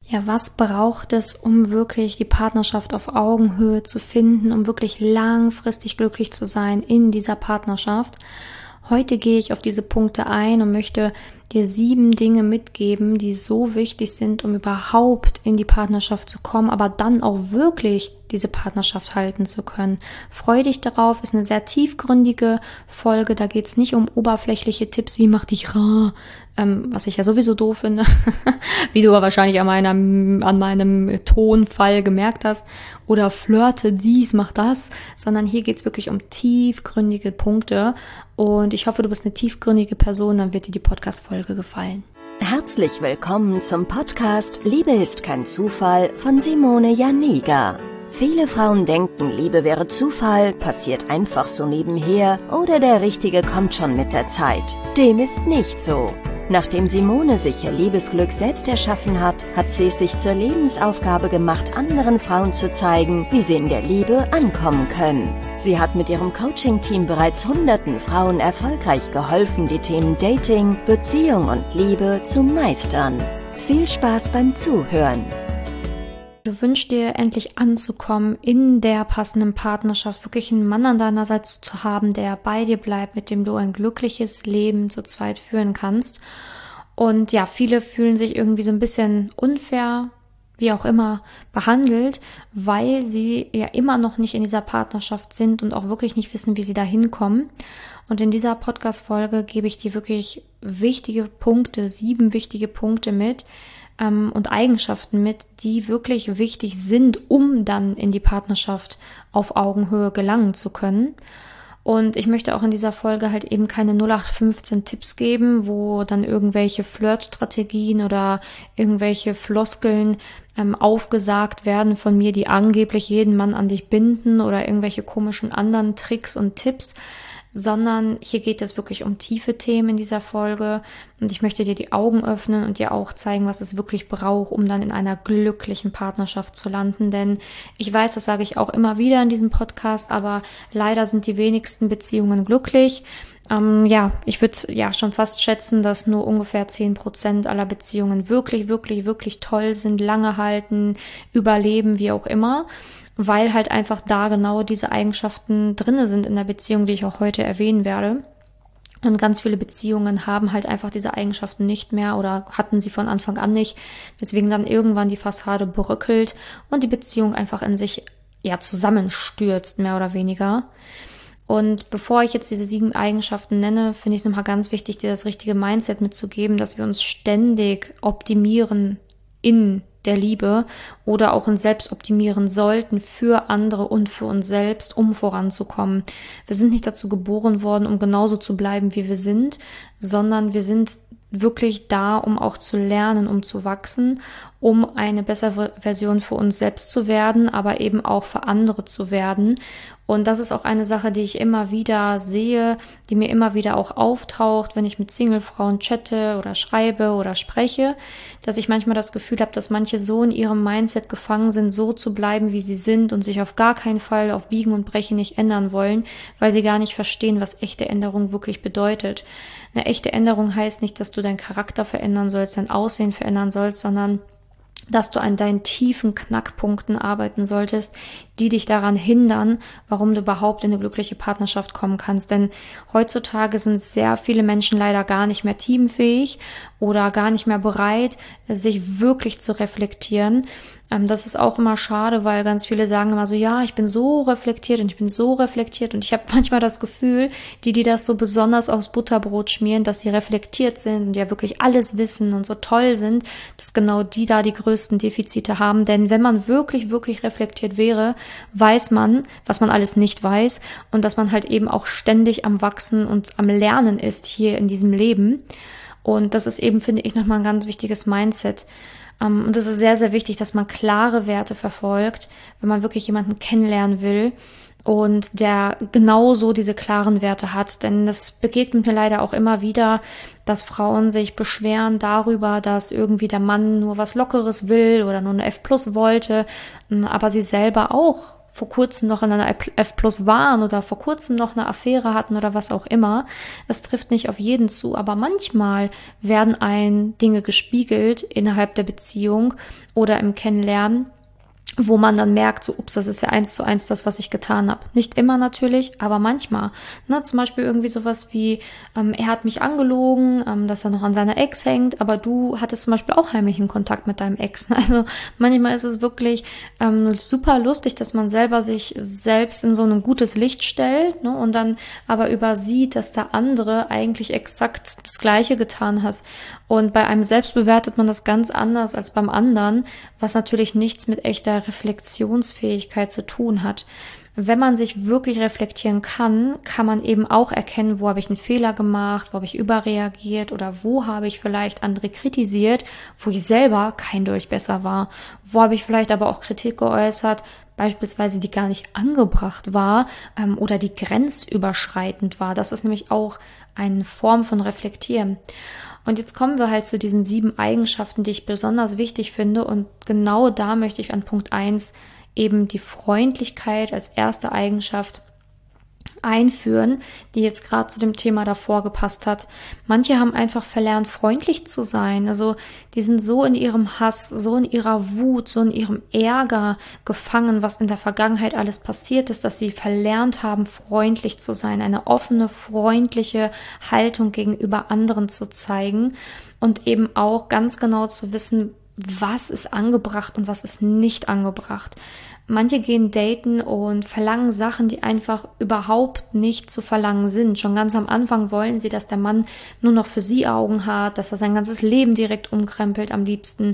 Ja, was braucht es, um wirklich die Partnerschaft auf Augenhöhe zu finden, um wirklich langfristig glücklich zu sein in dieser Partnerschaft? Heute gehe ich auf diese Punkte ein und möchte dir 7 Dinge mitgeben, die so wichtig sind, um überhaupt in die Partnerschaft zu kommen, aber dann auch wirklich diese Partnerschaft halten zu können. Freu dich darauf, ist eine sehr tiefgründige Folge, da geht es nicht um oberflächliche Tipps, wie mach dich rar, was ich ja sowieso doof finde, wie du aber wahrscheinlich an meinem Tonfall gemerkt hast, oder flirte dies, mach das, sondern hier geht es wirklich um tiefgründige Punkte und ich hoffe, du bist eine tiefgründige Person, dann wird dir die Podcast-Folge gefallen. Herzlich willkommen zum Podcast Liebe ist kein Zufall von Simone Janiga. Viele Frauen denken, Liebe wäre Zufall, passiert einfach so nebenher oder der Richtige kommt schon mit der Zeit. Dem ist nicht so. Nachdem Simone sich ihr Liebesglück selbst erschaffen hat, hat sie es sich zur Lebensaufgabe gemacht, anderen Frauen zu zeigen, wie sie in der Liebe ankommen können. Sie hat mit ihrem Coaching-Team bereits hunderten Frauen erfolgreich geholfen, die Themen Dating, Beziehung und Liebe zu meistern. Viel Spaß beim Zuhören! Du wünschst dir endlich anzukommen in der passenden Partnerschaft, wirklich einen Mann an deiner Seite zu haben, der bei dir bleibt, mit dem du ein glückliches Leben zu zweit führen kannst. Und ja, viele fühlen sich irgendwie so ein bisschen unfair, wie auch immer, behandelt, weil sie ja immer noch nicht in dieser Partnerschaft sind und auch wirklich nicht wissen, wie sie da hinkommen. Und in dieser Podcast-Folge gebe ich dir wirklich wichtige Punkte, 7 wichtige Punkte mit, und Eigenschaften mit, die wirklich wichtig sind, um dann in die Partnerschaft auf Augenhöhe gelangen zu können. Und ich möchte auch in dieser Folge halt eben keine 0815 Tipps geben, wo dann irgendwelche Flirtstrategien oder irgendwelche Floskeln aufgesagt werden von mir, die angeblich jeden Mann an dich binden oder irgendwelche komischen anderen Tricks und Tipps, sondern hier geht es wirklich um tiefe Themen in dieser Folge und ich möchte dir die Augen öffnen und dir auch zeigen, was es wirklich braucht, um dann in einer glücklichen Partnerschaft zu landen, denn ich weiß, das sage ich auch immer wieder in diesem Podcast, aber leider sind die wenigsten Beziehungen glücklich. Ich würde schon fast schätzen, dass nur ungefähr 10% aller Beziehungen wirklich, wirklich, wirklich toll sind, lange halten, überleben, wie auch immer, weil halt einfach da genau diese Eigenschaften drinne sind in der Beziehung, die ich auch heute erwähnen werde. Und ganz viele Beziehungen haben halt einfach diese Eigenschaften nicht mehr oder hatten sie von Anfang an nicht, weswegen dann irgendwann die Fassade bröckelt und die Beziehung einfach in sich zusammenstürzt, mehr oder weniger. Und bevor ich jetzt diese 7 Eigenschaften nenne, finde ich es nochmal ganz wichtig, dir das richtige Mindset mitzugeben, dass wir uns ständig optimieren in der Liebe oder auch uns selbst optimieren sollten für andere und für uns selbst, um voranzukommen. Wir sind nicht dazu geboren worden, um genauso zu bleiben, wie wir sind, sondern wir sind wirklich da, um auch zu lernen, um zu wachsen, um eine bessere Version für uns selbst zu werden, aber eben auch für andere zu werden. Und das ist auch eine Sache, die ich immer wieder sehe, die mir immer wieder auch auftaucht, wenn ich mit Singlefrauen chatte oder schreibe oder spreche, dass ich manchmal das Gefühl habe, dass manche so in ihrem Mindset gefangen sind, so zu bleiben, wie sie sind und sich auf gar keinen Fall auf Biegen und Brechen nicht ändern wollen, weil sie gar nicht verstehen, was echte Änderung wirklich bedeutet. Eine echte Änderung heißt nicht, dass du deinen Charakter verändern sollst, dein Aussehen verändern sollst, sondern dass du an deinen tiefen Knackpunkten arbeiten solltest, die dich daran hindern, warum du überhaupt in eine glückliche Partnerschaft kommen kannst. Denn heutzutage sind sehr viele Menschen leider gar nicht mehr teamfähig oder gar nicht mehr bereit, sich wirklich zu reflektieren. Das ist auch immer schade, weil ganz viele sagen immer so, ja, ich bin so reflektiert und ich bin so reflektiert und ich habe manchmal das Gefühl, die das so besonders aufs Butterbrot schmieren, dass sie reflektiert sind und ja wirklich alles wissen und so toll sind, dass genau die da die größten Defizite haben. Denn wenn man wirklich, wirklich reflektiert wäre, weiß man, was man alles nicht weiß und dass man halt eben auch ständig am Wachsen und am Lernen ist hier in diesem Leben. Und das ist eben, finde ich, nochmal ein ganz wichtiges Mindset. Und es ist sehr, sehr wichtig, dass man klare Werte verfolgt, wenn man wirklich jemanden kennenlernen will und der genauso diese klaren Werte hat. Denn das begegnet mir leider auch immer wieder, dass Frauen sich beschweren darüber, dass irgendwie der Mann nur was Lockeres will oder nur eine F+ wollte, aber sie selber auch vor kurzem noch in einer F+ waren oder vor kurzem noch eine Affäre hatten oder was auch immer. Es trifft nicht auf jeden zu, aber manchmal werden einem Dinge gespiegelt innerhalb der Beziehung oder im Kennenlernen, wo man dann merkt, so, ups, das ist ja 1:1 das, was ich getan habe. Nicht immer natürlich, aber manchmal. Ne, zum Beispiel irgendwie sowas wie, er hat mich angelogen, dass er noch an seiner Ex hängt, aber du hattest zum Beispiel auch heimlichen Kontakt mit deinem Ex. Also manchmal ist es wirklich super lustig, dass man selber sich selbst in so ein gutes Licht stellt, ne, und dann aber übersieht, dass der andere eigentlich exakt das Gleiche getan hat. Und bei einem selbst bewertet man das ganz anders als beim anderen, was natürlich nichts mit echter Reflexionsfähigkeit zu tun hat. Wenn man sich wirklich reflektieren kann, kann man eben auch erkennen, wo habe ich einen Fehler gemacht, wo habe ich überreagiert oder wo habe ich vielleicht andere kritisiert, wo ich selber kein Durchbesser war. Wo habe ich vielleicht aber auch Kritik geäußert, beispielsweise die gar nicht angebracht war oder die grenzüberschreitend war. Das ist nämlich auch eine Form von Reflektieren. Und jetzt kommen wir halt zu diesen 7 Eigenschaften, die ich besonders wichtig finde. Und genau da möchte ich an Punkt 1 eben die Freundlichkeit als erste Eigenschaft einführen, die jetzt gerade zu dem Thema davor gepasst hat. Manche haben einfach verlernt, freundlich zu sein. Also die sind so in ihrem Hass, so in ihrer Wut, so in ihrem Ärger gefangen, was in der Vergangenheit alles passiert ist, dass sie verlernt haben, freundlich zu sein, eine offene, freundliche Haltung gegenüber anderen zu zeigen und eben auch ganz genau zu wissen, was ist angebracht und was ist nicht angebracht. Manche gehen daten und verlangen Sachen, die einfach überhaupt nicht zu verlangen sind. Schon ganz am Anfang wollen sie, dass der Mann nur noch für sie Augen hat, dass er sein ganzes Leben direkt umkrempelt am liebsten,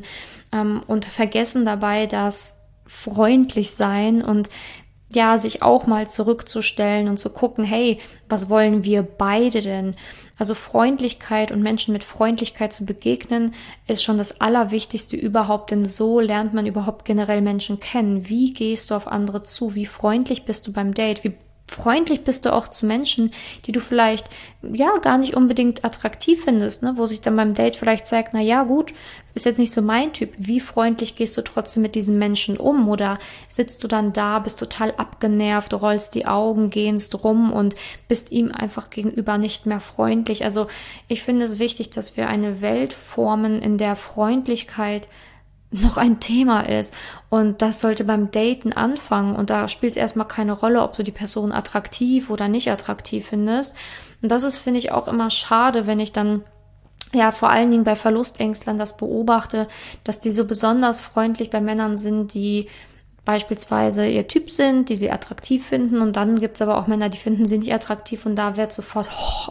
und vergessen dabei, dass freundlich sein und ja, sich auch mal zurückzustellen und zu gucken, hey, was wollen wir beide denn? Also Freundlichkeit und Menschen mit Freundlichkeit zu begegnen, ist schon das Allerwichtigste überhaupt, denn so lernt man überhaupt generell Menschen kennen. Wie gehst du auf andere zu? Wie freundlich bist du beim Date? Wie freundlich bist du auch zu Menschen, die du vielleicht ja gar nicht unbedingt attraktiv findest, ne? Wo sich dann beim Date vielleicht zeigt, na ja, gut, ist jetzt nicht so mein Typ. Wie freundlich gehst du trotzdem mit diesen Menschen um? Oder sitzt du dann da, bist total abgenervt, rollst die Augen, gehst rum und bist ihm einfach gegenüber nicht mehr freundlich? Also ich finde es wichtig, dass wir eine Welt formen, in der Freundlichkeit noch ein Thema ist. Und das sollte beim Daten anfangen. Und da spielt es erstmal keine Rolle, ob du die Person attraktiv oder nicht attraktiv findest. Und das ist, finde ich, auch immer schade, wenn ich dann ja vor allen Dingen bei Verlustängstlern das beobachte, dass die so besonders freundlich bei Männern sind, die beispielsweise ihr Typ sind, die sie attraktiv finden, und dann gibt's aber auch Männer, die finden sie nicht attraktiv und da wird sofort,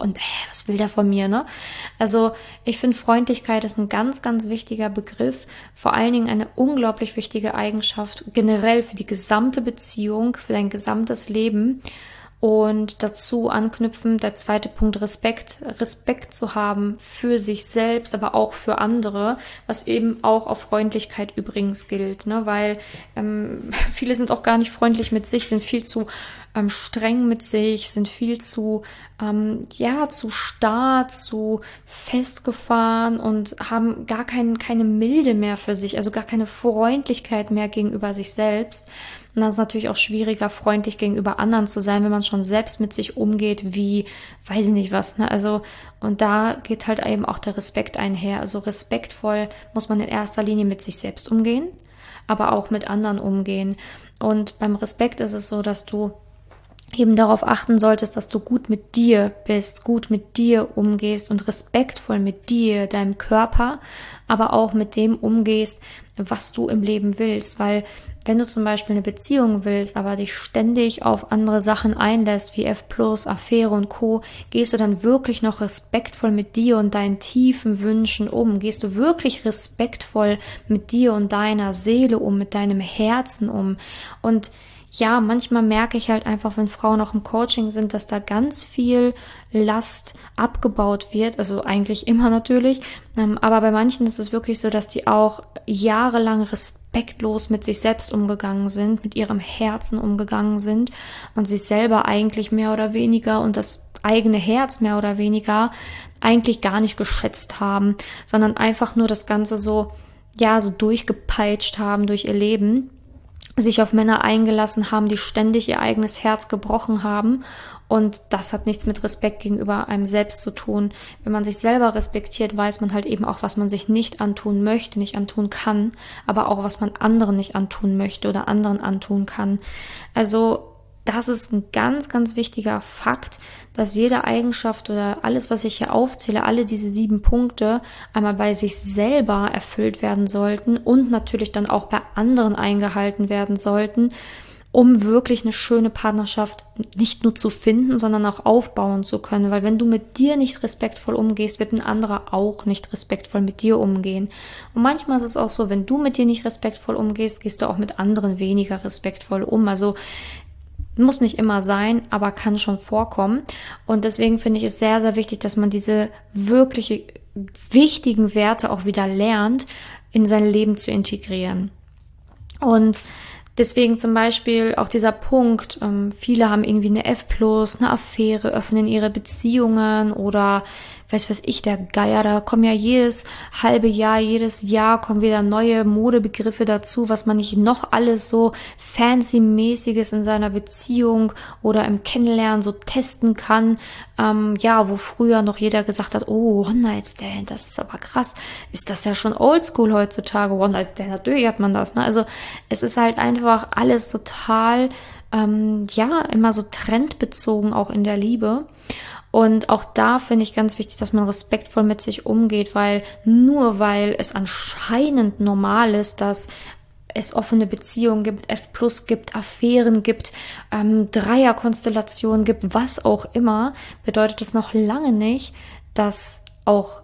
was will der von mir, ne? Also ich finde, Freundlichkeit ist ein ganz, ganz wichtiger Begriff, vor allen Dingen eine unglaublich wichtige Eigenschaft, generell für die gesamte Beziehung, für dein gesamtes Leben. Und dazu anknüpfen, der zweite Punkt, Respekt zu haben für sich selbst, aber auch für andere, was eben auch auf Freundlichkeit übrigens gilt, ne? Weil viele sind auch gar nicht freundlich mit sich, sind viel zu streng mit sich, sind viel zu zu starr, zu festgefahren und haben gar keine Milde mehr für sich, also gar keine Freundlichkeit mehr gegenüber sich selbst. Und dann ist es natürlich auch schwieriger, freundlich gegenüber anderen zu sein, wenn man schon selbst mit sich umgeht, wie, weiß ich nicht was, ne? Also, und da geht halt eben auch der Respekt einher. Also respektvoll muss man in erster Linie mit sich selbst umgehen, aber auch mit anderen umgehen. Und beim Respekt ist es so, dass du eben darauf achten solltest, dass du gut mit dir bist, gut mit dir umgehst und respektvoll mit dir, deinem Körper, aber auch mit dem umgehst, was du im Leben willst, weil wenn du zum Beispiel eine Beziehung willst, aber dich ständig auf andere Sachen einlässt, wie F+, Affäre und Co., gehst du dann wirklich noch respektvoll mit dir und deinen tiefen Wünschen um? Gehst du wirklich respektvoll mit dir und deiner Seele um, mit deinem Herzen um? Und ja, manchmal merke ich halt einfach, wenn Frauen auch im Coaching sind, dass da ganz viel Last abgebaut wird, also eigentlich immer natürlich, aber bei manchen ist es wirklich so, dass die auch jahrelang respektlos mit sich selbst umgegangen sind, mit ihrem Herzen umgegangen sind und sich selber eigentlich mehr oder weniger und das eigene Herz mehr oder weniger eigentlich gar nicht geschätzt haben, sondern einfach nur das Ganze so durchgepeitscht haben durch ihr Leben. sich auf Männer eingelassen haben, die ständig ihr eigenes Herz gebrochen haben. Und das hat nichts mit Respekt gegenüber einem selbst zu tun. Wenn man sich selber respektiert, weiß man halt eben auch, was man sich nicht antun möchte, nicht antun kann, aber auch, was man anderen nicht antun möchte oder anderen antun kann. Also das ist ein ganz, ganz wichtiger Fakt, dass jede Eigenschaft oder alles, was ich hier aufzähle, alle diese 7 Punkte einmal bei sich selber erfüllt werden sollten und natürlich dann auch bei anderen eingehalten werden sollten, um wirklich eine schöne Partnerschaft nicht nur zu finden, sondern auch aufbauen zu können. Weil wenn du mit dir nicht respektvoll umgehst, wird ein anderer auch nicht respektvoll mit dir umgehen. Und manchmal ist es auch so, wenn du mit dir nicht respektvoll umgehst, gehst du auch mit anderen weniger respektvoll um. Also muss nicht immer sein, aber kann schon vorkommen. Und deswegen finde ich es sehr, sehr wichtig, dass man diese wirklich wichtigen Werte auch wieder lernt, in sein Leben zu integrieren. Und deswegen zum Beispiel auch dieser Punkt, viele haben irgendwie eine F+, eine Affäre, öffnen ihre Beziehungen oder weiß ich, der Geier, da kommen ja jedes halbe Jahr, jedes Jahr kommen wieder neue Modebegriffe dazu, was man nicht noch alles so fancy-mäßiges in seiner Beziehung oder im Kennenlernen so testen kann. Wo früher noch jeder gesagt hat, oh, One-Night-Stand, das ist aber krass. Ist das ja schon oldschool heutzutage, One-Night-Stand, natürlich hat man das, ne? Also es ist halt einfach alles total, immer so trendbezogen auch in der Liebe. Und auch da finde ich ganz wichtig, dass man respektvoll mit sich umgeht, weil nur weil es anscheinend normal ist, dass es offene Beziehungen gibt, F+ gibt, Affären gibt, Dreierkonstellationen gibt, was auch immer, bedeutet das noch lange nicht, dass auch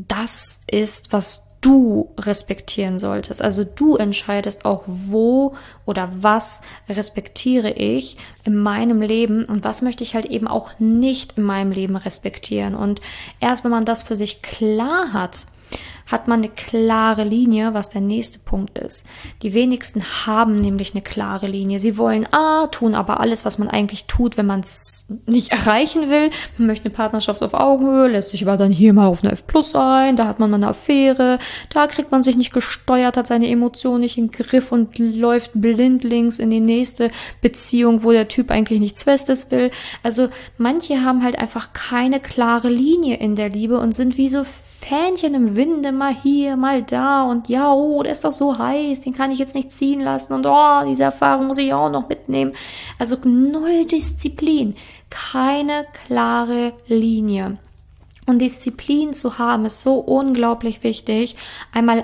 das ist, was du respektieren solltest. Also du entscheidest auch, wo oder was respektiere ich in meinem Leben und was möchte ich halt eben auch nicht in meinem Leben respektieren. Und erst wenn man das für sich klar hat, hat man eine klare Linie, was der nächste Punkt ist. Die wenigsten haben nämlich eine klare Linie. Sie wollen tun aber alles, was man eigentlich tut, wenn man es nicht erreichen will. Man möchte eine Partnerschaft auf Augenhöhe, lässt sich aber dann hier mal auf eine F+ ein, da hat man mal eine Affäre, da kriegt man sich nicht gesteuert, hat seine Emotionen nicht im Griff und läuft blindlings in die nächste Beziehung, wo der Typ eigentlich nichts Festes will. Also manche haben halt einfach keine klare Linie in der Liebe und sind wie so Fähnchen im Winde, mal hier, mal da und ja, oh, der ist doch so heiß, den kann ich jetzt nicht ziehen lassen und diese Erfahrung muss ich auch noch mitnehmen. Also 0 Disziplin, keine klare Linie. Und Disziplin zu haben, ist so unglaublich wichtig. Einmal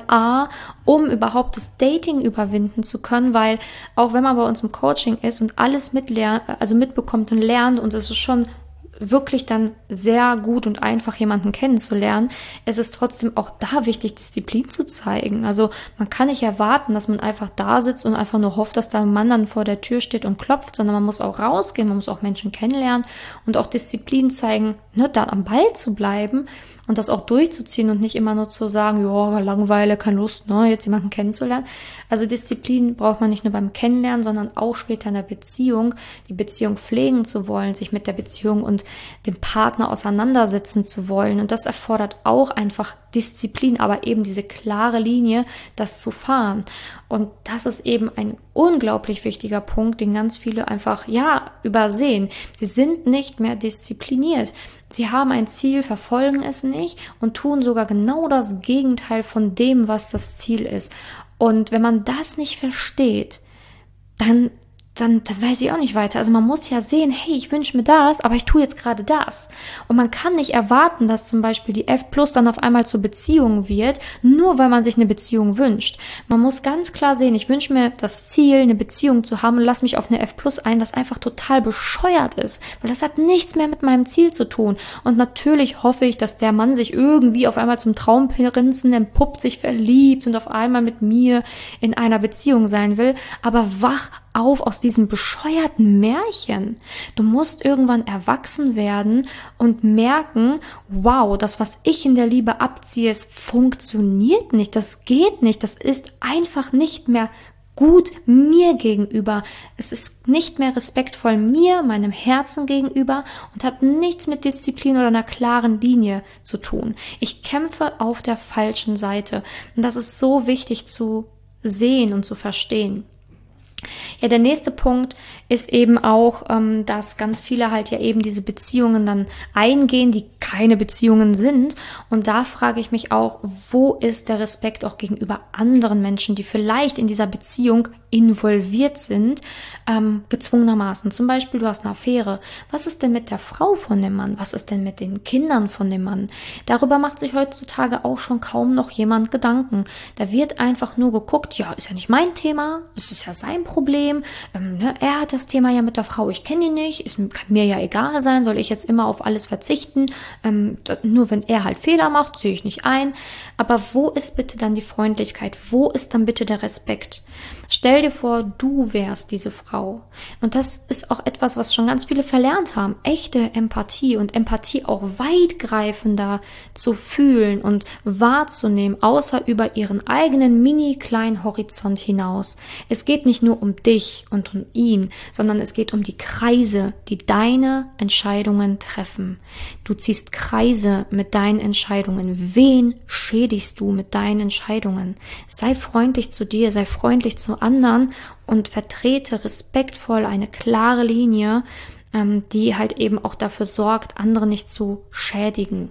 um überhaupt das Dating überwinden zu können, weil auch wenn man bei uns im Coaching ist und alles mitbekommt und lernt und es ist schon wirklich dann sehr gut und einfach jemanden kennenzulernen, es ist trotzdem auch da wichtig, Disziplin zu zeigen. Also man kann nicht erwarten, dass man einfach da sitzt und einfach nur hofft, dass da ein Mann dann vor der Tür steht und klopft, sondern man muss auch rausgehen, man muss auch Menschen kennenlernen und auch Disziplin zeigen, da am Ball zu bleiben und das auch durchzuziehen und nicht immer nur zu sagen, ja, Langeweile, keine Lust, jetzt jemanden kennenzulernen. Also Disziplin braucht man nicht nur beim Kennenlernen, sondern auch später in der Beziehung, die Beziehung pflegen zu wollen, sich mit der Beziehung und dem Partner auseinandersetzen zu wollen. Und das erfordert auch einfach Disziplin, aber eben diese klare Linie, das zu fahren. Und das ist eben ein unglaublich wichtiger Punkt, den ganz viele einfach, übersehen. Sie sind nicht mehr diszipliniert. Sie haben ein Ziel, verfolgen es nicht und tun sogar genau das Gegenteil von dem, was das Ziel ist. Und wenn man das nicht versteht, dann weiß ich auch nicht weiter. Also man muss ja sehen, hey, ich wünsche mir das, aber ich tue jetzt gerade das. Und man kann nicht erwarten, dass zum Beispiel die F+ dann auf einmal zur Beziehung wird, nur weil man sich eine Beziehung wünscht. Man muss ganz klar sehen, ich wünsche mir das Ziel, eine Beziehung zu haben und lass mich auf eine F+ ein, was einfach total bescheuert ist, weil das hat nichts mehr mit meinem Ziel zu tun. Und natürlich hoffe ich, dass der Mann sich irgendwie auf einmal zum Traumprinzen entpuppt, sich verliebt und auf einmal mit mir in einer Beziehung sein will, aber wach auf aus diesem bescheuerten Märchen. Du musst irgendwann erwachsen werden und merken, wow, das, was ich in der Liebe abziehe, es funktioniert nicht, das geht nicht, das ist einfach nicht mehr gut mir gegenüber. Es ist nicht mehr respektvoll mir, meinem Herzen gegenüber und hat nichts mit Disziplin oder einer klaren Linie zu tun. Ich kämpfe auf der falschen Seite und das ist so wichtig zu sehen und zu verstehen. Ja, der nächste Punkt ist eben auch, dass ganz viele halt ja eben diese Beziehungen dann eingehen, die keine Beziehungen sind. Und da frage ich mich auch, wo ist der Respekt auch gegenüber anderen Menschen, die vielleicht in dieser Beziehung involviert sind, gezwungenermaßen. Zum Beispiel, du hast eine Affäre. Was ist denn mit der Frau von dem Mann? Was ist denn mit den Kindern von dem Mann? Darüber macht sich heutzutage auch schon kaum noch jemand Gedanken. Da wird einfach nur geguckt, ja, ist ja nicht mein Thema, es ist ja sein Problem, er hat das Thema ja mit der Frau, ich kenne ihn nicht, kann mir ja egal sein, soll ich jetzt immer auf alles verzichten, nur wenn er halt Fehler macht, sehe ich nicht ein. Aber wo ist bitte dann die Freundlichkeit? Wo ist dann bitte der Respekt? Stell dir vor, du wärst diese Frau. Und das ist auch etwas, was schon ganz viele verlernt haben. Echte Empathie und Empathie auch weitgreifender zu fühlen und wahrzunehmen, außer über ihren eigenen mini-kleinen Horizont hinaus. Es geht nicht nur um dich und um ihn, sondern es geht um die Kreise, die deine Entscheidungen treffen. Du ziehst Kreise mit deinen Entscheidungen. Wen schädigst du mit deinen Entscheidungen? Sei freundlich zu dir, sei freundlich zu anderen und vertrete respektvoll eine klare Linie, die halt eben auch dafür sorgt, andere nicht zu schädigen.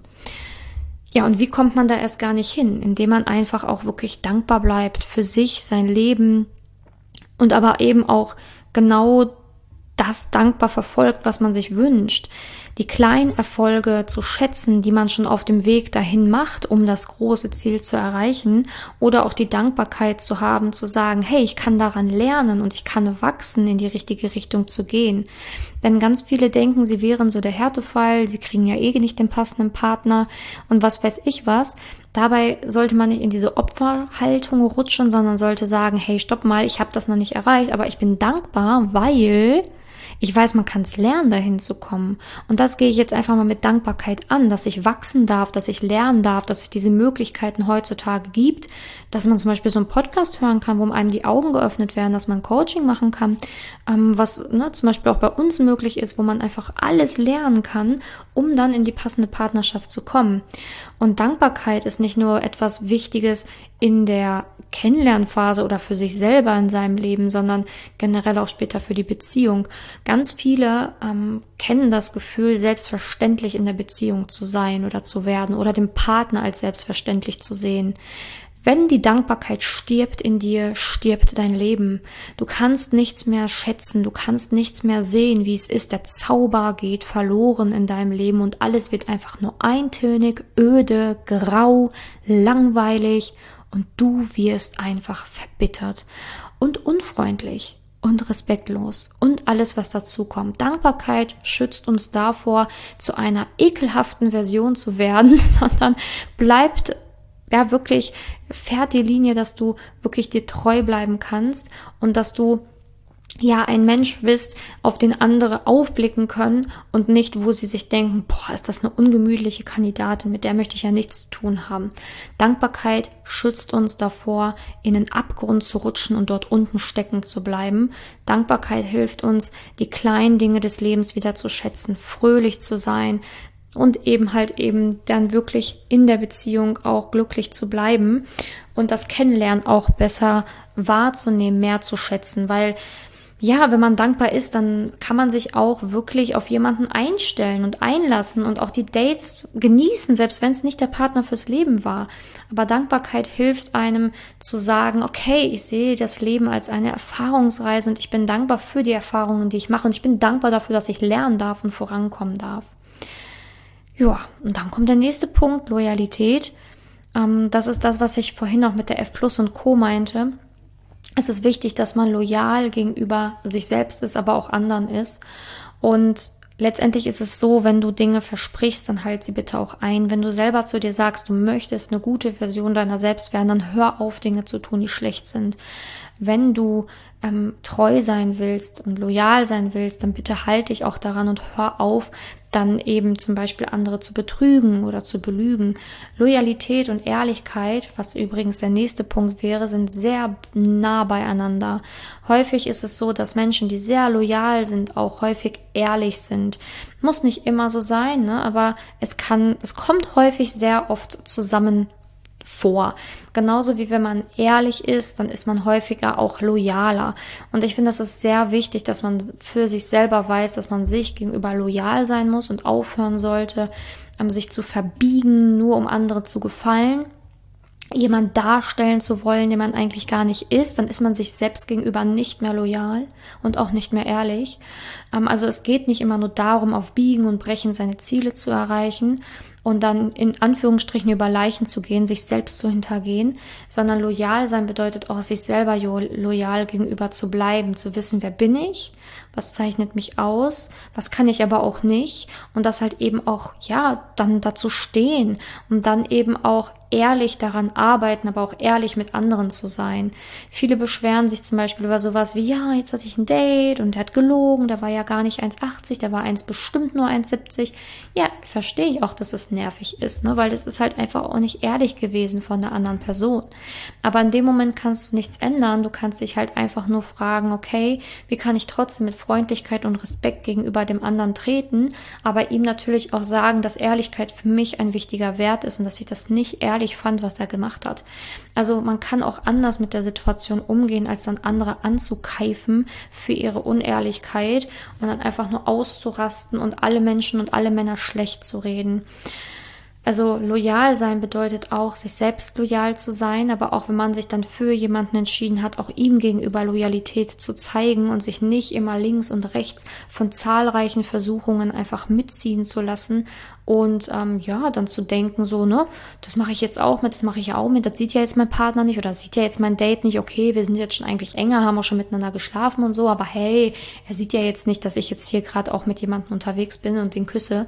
Ja, und wie kommt man da erst gar nicht hin? Indem man einfach auch wirklich dankbar bleibt für sich, sein Leben und aber eben auch genau das dankbar verfolgt, was man sich wünscht. Die kleinen Erfolge zu schätzen, die man schon auf dem Weg dahin macht, um das große Ziel zu erreichen, oder auch die Dankbarkeit zu haben, zu sagen, hey, ich kann daran lernen und ich kann wachsen, in die richtige Richtung zu gehen. Denn ganz viele denken, sie wären so der Härtefall, sie kriegen ja eh nicht den passenden Partner und was weiß ich was. Dabei sollte man nicht in diese Opferhaltung rutschen, sondern sollte sagen, hey, stopp mal, ich habe das noch nicht erreicht, aber ich bin dankbar, weil ich weiß, man kann es lernen, dahin zu kommen. Und das gehe ich jetzt einfach mal mit Dankbarkeit an, dass ich wachsen darf, dass ich lernen darf, dass es diese Möglichkeiten heutzutage gibt, dass man zum Beispiel so einen Podcast hören kann, wo einem die Augen geöffnet werden, dass man Coaching machen kann, was zum Beispiel auch bei uns möglich ist, wo man einfach alles lernen kann, um dann in die passende Partnerschaft zu kommen. Und Dankbarkeit ist nicht nur etwas Wichtiges in der Kennenlernphase oder für sich selber in seinem Leben, sondern generell auch später für die Beziehung. Ganz viele kennen das Gefühl, selbstverständlich in der Beziehung zu sein oder zu werden oder den Partner als selbstverständlich zu sehen. Wenn die Dankbarkeit stirbt in dir, stirbt dein Leben. Du kannst nichts mehr schätzen, du kannst nichts mehr sehen, wie es ist. Der Zauber geht verloren in deinem Leben und alles wird einfach nur eintönig, öde, grau, langweilig und du wirst einfach verbittert und unfreundlich und respektlos und alles, was dazu kommt. Dankbarkeit schützt uns davor, zu einer ekelhaften Version zu werden, sondern bleibt wirklich, fährt die Linie, dass du wirklich dir treu bleiben kannst und dass du ein Mensch bist, auf den andere aufblicken können und nicht, wo sie sich denken, ist das eine ungemütliche Kandidatin, mit der möchte ich ja nichts zu tun haben. Dankbarkeit schützt uns davor, in den Abgrund zu rutschen und dort unten stecken zu bleiben. Dankbarkeit hilft uns, die kleinen Dinge des Lebens wieder zu schätzen, fröhlich zu sein, und eben dann wirklich in der Beziehung auch glücklich zu bleiben und das Kennenlernen auch besser wahrzunehmen, mehr zu schätzen, weil wenn man dankbar ist, dann kann man sich auch wirklich auf jemanden einstellen und einlassen und auch die Dates genießen, selbst wenn es nicht der Partner fürs Leben war. Aber Dankbarkeit hilft einem zu sagen, okay, ich sehe das Leben als eine Erfahrungsreise und ich bin dankbar für die Erfahrungen, die ich mache und ich bin dankbar dafür, dass ich lernen darf und vorankommen darf. Ja, und dann kommt der nächste Punkt, Loyalität. Das ist das, was ich vorhin auch mit der F+ und Co. meinte. Es ist wichtig, dass man loyal gegenüber sich selbst ist, aber auch anderen ist. Und letztendlich ist es so, wenn du Dinge versprichst, dann halt sie bitte auch ein. Wenn du selber zu dir sagst, du möchtest eine gute Version deiner selbst werden, dann hör auf, Dinge zu tun, die schlecht sind. Wenn du treu sein willst und loyal sein willst, dann bitte halt dich auch daran und hör auf, dann eben zum Beispiel andere zu betrügen oder zu belügen. Loyalität und Ehrlichkeit, was übrigens der nächste Punkt wäre, sind sehr nah beieinander. Häufig ist es so, dass Menschen, die sehr loyal sind, auch häufig ehrlich sind. Muss nicht immer so sein, aber es kommt häufig sehr oft zusammen vor. Genauso wie wenn man ehrlich ist, dann ist man häufiger auch loyaler. Und ich finde, das ist sehr wichtig, dass man für sich selber weiß, dass man sich gegenüber loyal sein muss und aufhören sollte, sich zu verbiegen, nur um andere zu gefallen, jemand darstellen zu wollen, den man eigentlich gar nicht ist, dann ist man sich selbst gegenüber nicht mehr loyal und auch nicht mehr ehrlich. Also es geht nicht immer nur darum, auf Biegen und Brechen seine Ziele zu erreichen und dann in Anführungsstrichen über Leichen zu gehen, sich selbst zu hintergehen, sondern loyal sein bedeutet auch, sich selber loyal gegenüber zu bleiben, zu wissen, wer bin ich, was zeichnet mich aus, was kann ich aber auch nicht und das halt eben auch, dann dazu stehen und dann eben auch ehrlich daran arbeiten, aber auch ehrlich mit anderen zu sein. Viele beschweren sich zum Beispiel über sowas wie, jetzt hatte ich ein Date und der hat gelogen, der war ja gar nicht 1,80, der war bestimmt nur 1,70. Ja, verstehe ich auch, dass es nervig ist, ne? Weil das ist halt einfach auch nicht ehrlich gewesen von der anderen Person. Aber in dem Moment kannst du nichts ändern, du kannst dich halt einfach nur fragen, okay, wie kann ich trotzdem mit Freundlichkeit und Respekt gegenüber dem anderen treten, aber ihm natürlich auch sagen, dass Ehrlichkeit für mich ein wichtiger Wert ist und dass ich das nicht ehrlich fand, was er gemacht hat. Also man kann auch anders mit der Situation umgehen, als dann andere anzukeifen für ihre Unehrlichkeit und dann einfach nur auszurasten und alle Menschen und alle Männer schlecht zu reden. Also loyal sein bedeutet auch, sich selbst loyal zu sein, aber auch wenn man sich dann für jemanden entschieden hat, auch ihm gegenüber Loyalität zu zeigen und sich nicht immer links und rechts von zahlreichen Versuchungen einfach mitziehen zu lassen und dann zu denken so, ne, das mache ich jetzt auch mit, das mache ich auch mit, das sieht ja jetzt mein Partner nicht oder das sieht ja jetzt mein Date nicht, okay, wir sind jetzt schon eigentlich enger, haben auch schon miteinander geschlafen und so, aber hey, er sieht ja jetzt nicht, dass ich jetzt hier gerade auch mit jemandem unterwegs bin und den küsse,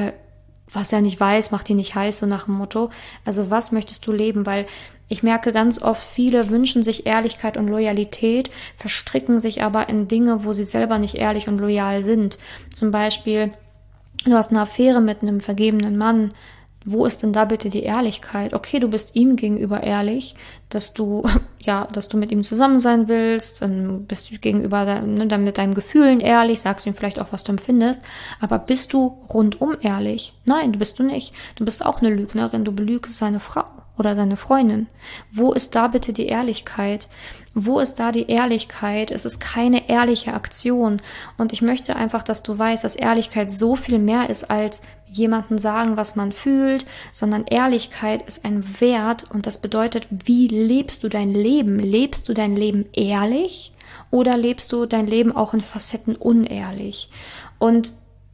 was er nicht weiß, macht ihn nicht heiß, so nach dem Motto. Also was möchtest du leben? Weil ich merke ganz oft, viele wünschen sich Ehrlichkeit und Loyalität, verstricken sich aber in Dinge, wo sie selber nicht ehrlich und loyal sind. Zum Beispiel, du hast eine Affäre mit einem vergebenen Mann. Wo ist denn da bitte die Ehrlichkeit? Okay, du bist ihm gegenüber ehrlich, dass du mit ihm zusammen sein willst, dann bist du gegenüber dann mit deinen Gefühlen ehrlich, sagst ihm vielleicht auch, was du empfindest, aber bist du rundum ehrlich? Nein, bist du nicht. Du bist auch eine Lügnerin, du belügst seine Frau oder seine Freundin. Wo ist da bitte die Ehrlichkeit? Wo ist da die Ehrlichkeit? Es ist keine ehrliche Aktion. Und ich möchte einfach, dass du weißt, dass Ehrlichkeit so viel mehr ist als jemandem sagen, was man fühlt, sondern Ehrlichkeit ist ein Wert und das bedeutet, wie lebst du dein Leben? Lebst du dein Leben ehrlich oder lebst du dein Leben auch in Facetten unehrlich? Und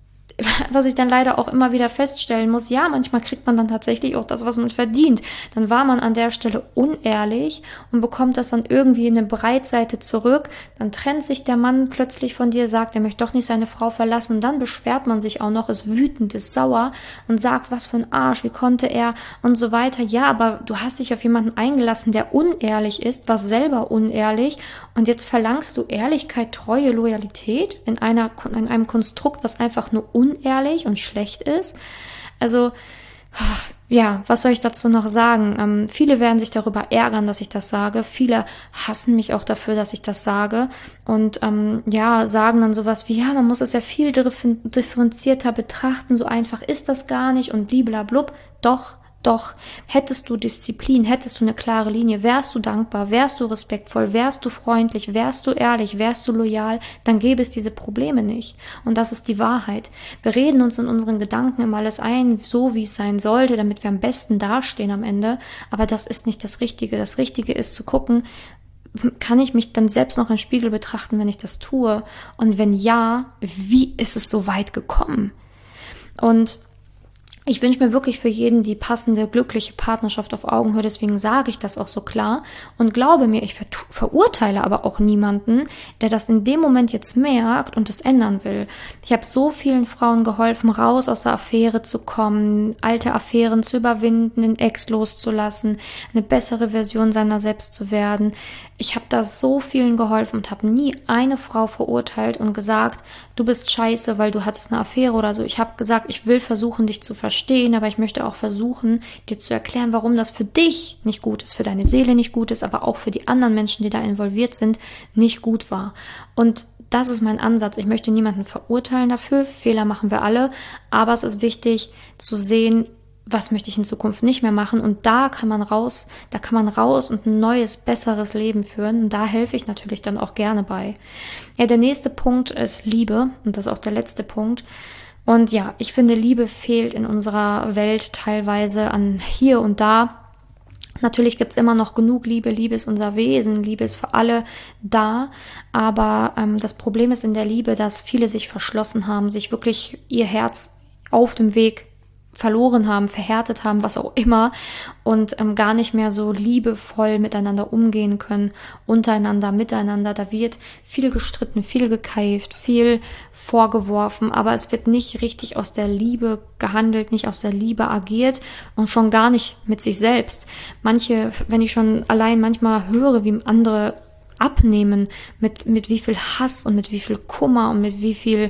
was ich dann leider auch immer wieder feststellen muss, manchmal kriegt man dann tatsächlich auch das, was man verdient. Dann war man an der Stelle unehrlich und bekommt das dann irgendwie in eine Breitseite zurück. Dann trennt sich der Mann plötzlich von dir, sagt, er möchte doch nicht seine Frau verlassen. Dann beschwert man sich auch noch, ist wütend, ist sauer und sagt, was für ein Arsch, wie konnte er und so weiter. Ja, aber du hast dich auf jemanden eingelassen, der unehrlich ist, war selber unehrlich und jetzt verlangst du Ehrlichkeit, Treue, Loyalität in einem Konstrukt, was einfach nur unehrlich und schlecht ist. Also, was soll ich dazu noch sagen? Viele werden sich darüber ärgern, dass ich das sage. Viele hassen mich auch dafür, dass ich das sage. Und sagen dann sowas wie, man muss es ja viel differenzierter betrachten. So einfach ist das gar nicht und bliblablub. Doch, hättest du Disziplin, hättest du eine klare Linie, wärst du dankbar, wärst du respektvoll, wärst du freundlich, wärst du ehrlich, wärst du loyal, dann gäbe es diese Probleme nicht. Und das ist die Wahrheit. Wir reden uns in unseren Gedanken immer alles ein, so wie es sein sollte, damit wir am besten dastehen am Ende. Aber das ist nicht das Richtige. Das Richtige ist zu gucken, kann ich mich dann selbst noch im Spiegel betrachten, wenn ich das tue? Und wenn ja, wie ist es so weit gekommen? Und ich wünsche mir wirklich für jeden die passende, glückliche Partnerschaft auf Augenhöhe, deswegen sage ich das auch so klar und glaube mir, ich verurteile aber auch niemanden, der das in dem Moment jetzt merkt und das ändern will. Ich habe so vielen Frauen geholfen, raus aus der Affäre zu kommen, alte Affären zu überwinden, den Ex loszulassen, eine bessere Version seiner selbst zu werden. Ich habe da so vielen geholfen und habe nie eine Frau verurteilt und gesagt, du bist scheiße, weil du hattest eine Affäre oder so. Ich habe gesagt, ich will versuchen, dich zu verstehen, aber ich möchte auch versuchen, dir zu erklären, warum das für dich nicht gut ist, für deine Seele nicht gut ist, aber auch für die anderen Menschen, die da involviert sind, nicht gut war. Und das ist mein Ansatz. Ich möchte niemanden verurteilen dafür. Fehler machen wir alle, aber es ist wichtig zu sehen, was möchte ich in Zukunft nicht mehr machen, und da kann man raus und ein neues, besseres Leben führen, und da helfe ich natürlich dann auch gerne bei. Ja, der nächste Punkt ist Liebe, und das ist auch der letzte Punkt. Und ja, ich finde, Liebe fehlt in unserer Welt teilweise an hier und da. Natürlich gibt's immer noch genug Liebe, Liebe ist unser Wesen, Liebe ist für alle da, aber das Problem ist in der Liebe, dass viele sich verschlossen haben, sich wirklich ihr Herz auf dem Weg verloren haben, verhärtet haben, was auch immer, und gar nicht mehr so liebevoll miteinander umgehen können, untereinander, miteinander. Da wird viel gestritten, viel gekeift, viel vorgeworfen, aber es wird nicht richtig aus der Liebe gehandelt, nicht aus der Liebe agiert und schon gar nicht mit sich selbst. Wenn ich schon allein manchmal höre, wie andere abnehmen, mit wie viel Hass und mit wie viel Kummer und mit wie viel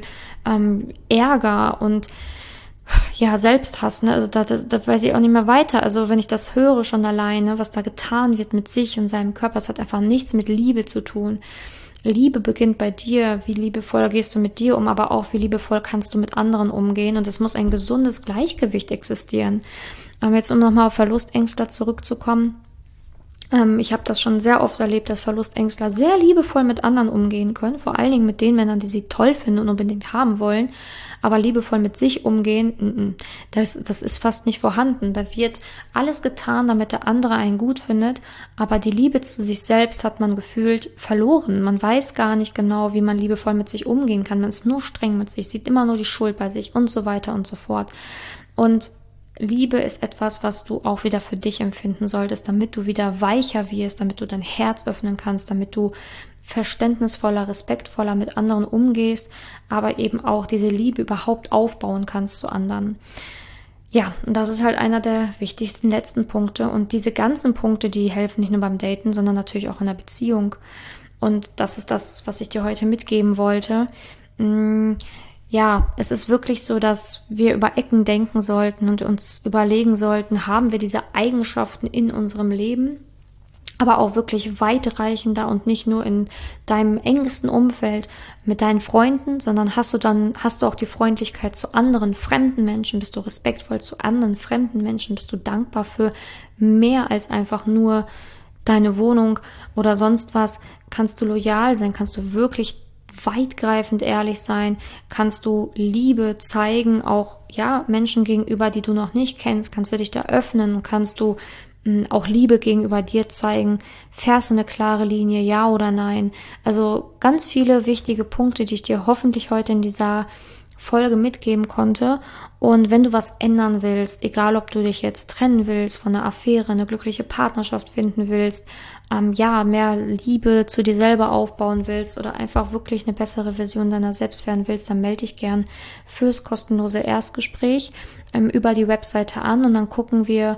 Ärger und ja, Selbsthass, ne? Also da weiß ich auch nicht mehr weiter. Also wenn ich das höre schon alleine, was da getan wird mit sich und seinem Körper, das hat einfach nichts mit Liebe zu tun. Liebe beginnt bei dir, wie liebevoll gehst du mit dir um, aber auch wie liebevoll kannst du mit anderen umgehen, und es muss ein gesundes Gleichgewicht existieren. Jetzt um nochmal auf Verlustängstler zurückzukommen. Ich habe das schon sehr oft erlebt, dass Verlustängstler sehr liebevoll mit anderen umgehen können, vor allen Dingen mit den Männern, die sie toll finden und unbedingt haben wollen, aber liebevoll mit sich umgehen, das ist fast nicht vorhanden. Da wird alles getan, damit der andere einen gut findet, aber die Liebe zu sich selbst hat man gefühlt verloren. Man weiß gar nicht genau, wie man liebevoll mit sich umgehen kann. Man ist nur streng mit sich, sieht immer nur die Schuld bei sich und so weiter und so fort. Und Liebe ist etwas, was du auch wieder für dich empfinden solltest, damit du wieder weicher wirst, damit du dein Herz öffnen kannst, damit du verständnisvoller, respektvoller mit anderen umgehst, aber eben auch diese Liebe überhaupt aufbauen kannst zu anderen. Ja, und das ist halt einer der wichtigsten letzten Punkte, und diese ganzen Punkte, die helfen nicht nur beim Daten, sondern natürlich auch in der Beziehung, und das ist das, was ich dir heute mitgeben wollte. Ja, es ist wirklich so, dass wir über Ecken denken sollten und uns überlegen sollten, haben wir diese Eigenschaften in unserem Leben, aber auch wirklich weitreichender und nicht nur in deinem engsten Umfeld mit deinen Freunden, sondern hast du auch die Freundlichkeit zu anderen fremden Menschen, bist du respektvoll zu anderen fremden Menschen, bist du dankbar für mehr als einfach nur deine Wohnung oder sonst was, kannst du loyal sein, kannst du wirklich weitgreifend ehrlich sein, kannst du Liebe zeigen, auch ja Menschen gegenüber, die du noch nicht kennst, kannst du dich da öffnen, kannst du auch Liebe gegenüber dir zeigen, fährst du eine klare Linie, ja oder nein. Also ganz viele wichtige Punkte, die ich dir hoffentlich heute in dieser Folge mitgeben konnte. Und wenn du was ändern willst, egal ob du dich jetzt trennen willst von einer Affäre, eine glückliche Partnerschaft finden willst, mehr Liebe zu dir selber aufbauen willst oder einfach wirklich eine bessere Version deiner selbst werden willst, dann melde dich gern fürs kostenlose Erstgespräch über die Webseite an, und dann gucken wir,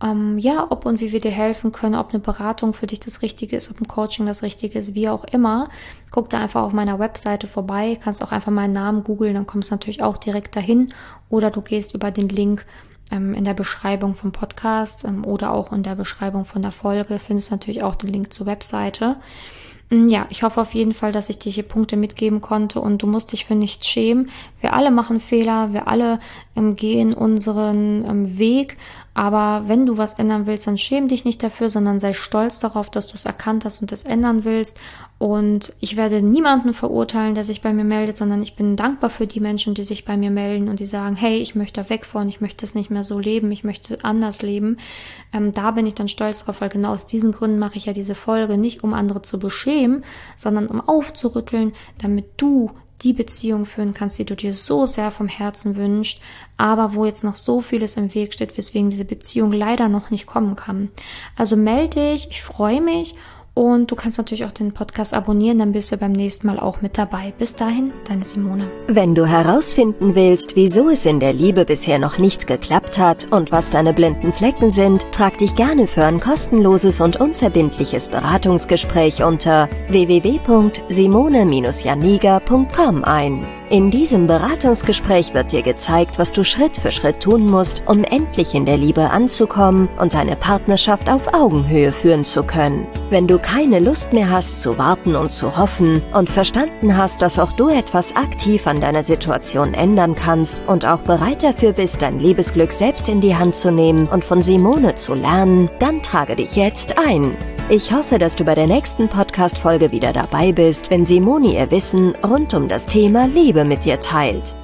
ob und wie wir dir helfen können, ob eine Beratung für dich das Richtige ist, ob ein Coaching das Richtige ist, wie auch immer. Guck da einfach auf meiner Webseite vorbei, kannst auch einfach meinen Namen googeln, dann kommst du natürlich auch direkt dahin, oder du gehst über den Link in der Beschreibung vom Podcast oder auch in der Beschreibung von der Folge, findest du natürlich auch den Link zur Webseite. Ja, ich hoffe auf jeden Fall, dass ich dir hier Punkte mitgeben konnte, und du musst dich für nichts schämen. Wir alle machen Fehler, wir alle gehen unseren Weg, aber wenn du was ändern willst, dann schäm dich nicht dafür, sondern sei stolz darauf, dass du es erkannt hast und es ändern willst. Und ich werde niemanden verurteilen, der sich bei mir meldet, sondern ich bin dankbar für die Menschen, die sich bei mir melden und die sagen, hey, ich möchte da weg von, ich möchte es nicht mehr so leben, ich möchte anders leben. Da bin ich dann stolz drauf, weil genau aus diesen Gründen mache ich ja diese Folge, nicht um andere zu beschämen, sondern um aufzurütteln, damit du die Beziehung führen kannst, die du dir so sehr vom Herzen wünschst, aber wo jetzt noch so vieles im Weg steht, weswegen diese Beziehung leider noch nicht kommen kann. Also melde dich, ich freue mich, und du kannst natürlich auch den Podcast abonnieren, dann bist du beim nächsten Mal auch mit dabei. Bis dahin, deine Simone. Wenn du herausfinden willst, wieso es in der Liebe bisher noch nicht geklappt hat und was deine blinden Flecken sind, trag dich gerne für ein kostenloses und unverbindliches Beratungsgespräch unter www.simone-janiga.com ein. In diesem Beratungsgespräch wird dir gezeigt, was du Schritt für Schritt tun musst, um endlich in der Liebe anzukommen und deine Partnerschaft auf Augenhöhe führen zu können. Wenn du keine Lust mehr hast zu warten und zu hoffen und verstanden hast, dass auch du etwas aktiv an deiner Situation ändern kannst und auch bereit dafür bist, dein Liebesglück selbst in die Hand zu nehmen und von Simone zu lernen, dann trage dich jetzt ein. Ich hoffe, dass du bei der nächsten Podcast-Folge wieder dabei bist, wenn Simone ihr Wissen rund um das Thema Liebe mit dir teilt.